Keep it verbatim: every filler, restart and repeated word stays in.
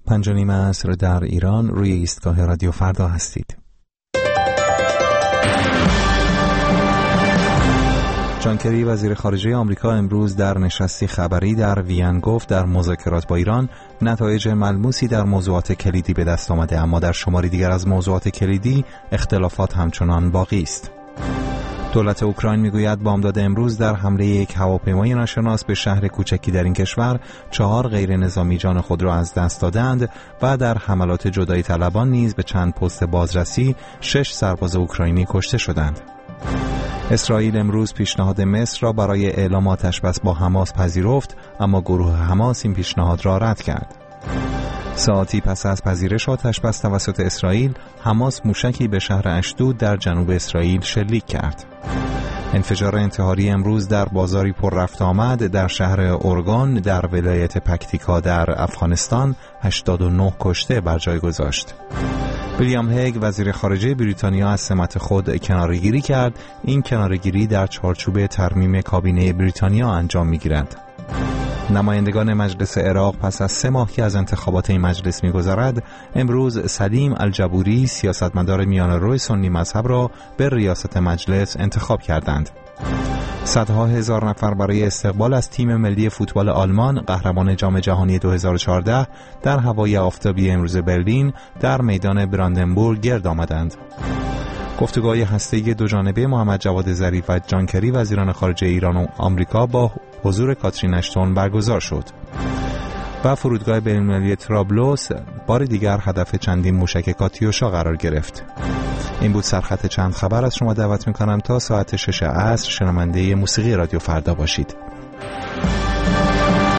پنج و نیم عصر در ایران روی ایستگاه رادیو فردا هستید. جان کری وزیر خارجه آمریکا امروز در نشستی خبری در وین گفت در مذاکرات با ایران نتایج ملموسی در موضوعات کلیدی به دست آمده، اما در شماری دیگر از موضوعات کلیدی اختلافات همچنان باقی است. دولت اوکراین میگوید بامداد امروز در حمله یک هواپیمای ناشناس به شهر کوچکی در این کشور چهار غیر نظامی جان خود را از دست دادند و در حملات جدایی طلبان نیز به چند پست بازرسی شش سرباز اوکراینی کشته شدند. اسرائیل امروز پیشنهاد مصر را برای اعلام آتش‌بس با حماس پذیرفت، اما گروه حماس این پیشنهاد را رد کرد. ساعتی پس از پذیرش آتش‌بس توسط اسرائیل، حماس موشکی به شهر اشدود در جنوب اسرائیل شلیک کرد. انفجار انتحاری امروز در بازاری پر رفت آمد در شهر اورگان در ولایت پکتیکا در افغانستان هشتاد و نه کشته بر جای گذاشت. ویلیام هگ وزیر خارجه بریتانیا از سمت خود کناره‌گیری کرد. این کناره‌گیری در چارچوب ترمیم کابینه بریتانیا انجام می‌گیرد. نمایندگان مجلس عراق پس از سه ماه که از انتخابات این مجلس می‌گذرد، امروز سلیم الجبوری سیاستمدار میانه‌رو سنی مذهب را به ریاست مجلس انتخاب کردند. صدها هزار نفر برای استقبال از تیم ملی فوتبال آلمان قهرمان جام جهانی دو هزار و چهارده در هوای آفتابی امروز برلین در میدان براندنبورگ گرد آمدند. گفتگوهای هسته‌ای دو جانبه محمد جواد ظریف و جان کری وزیران خارجه ایران و آمریکا با حضور کاترین اشتون برگزار شد. و فرودگاه بین‌المللی طرابلس بار دیگر هدف چندین موشک کاتیوشا قرار گرفت. این بود سرخط چند خبر. از شما دعوت می‌کنم تا ساعت شش عصر شنونده موسیقی رادیو فردا باشید.